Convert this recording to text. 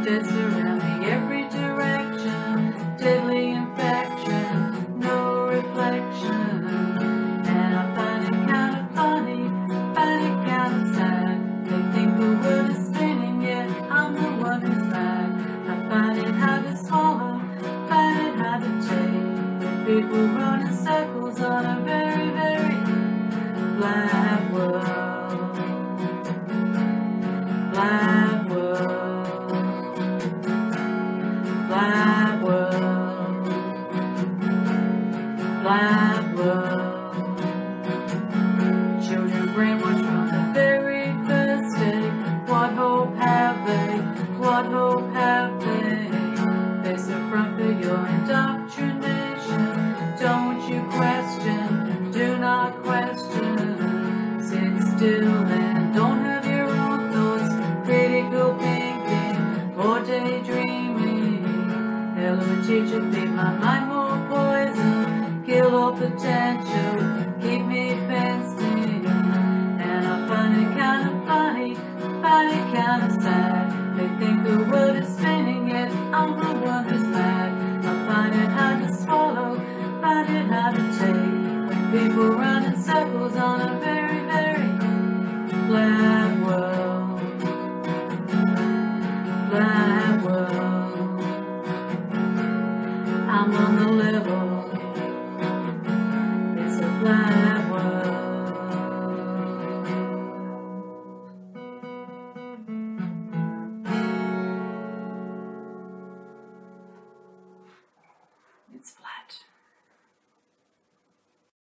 dead surround me every direction, deadly infection, no reflection. And I find it kind of funny, find it kind of sad. They think the world is spinning, yet I'm the one who's mad. I find it hard to swallow, find it hard to take. People run in circles on a very, very flat world. Flat world. Flat world. Flat world. Children brainwashed from the very first day. What hope have they? What hope have they? Face the front for your indoctrination. Don't you question, do not question. Sit still and don't have your own thoughts. Critical thinking or daydreaming. Hell of a teacher, make my mind more poison. Kill all potential, keep me fenced in. And I find it kind of funny, find it kind of sad. They think the world is spinning, yet I'm the one who's mad. I find it hard to swallow, find it hard to take. When people run in circles on a very, very flat world. Flat world. I'm on the level. It's a flat world. It's flat.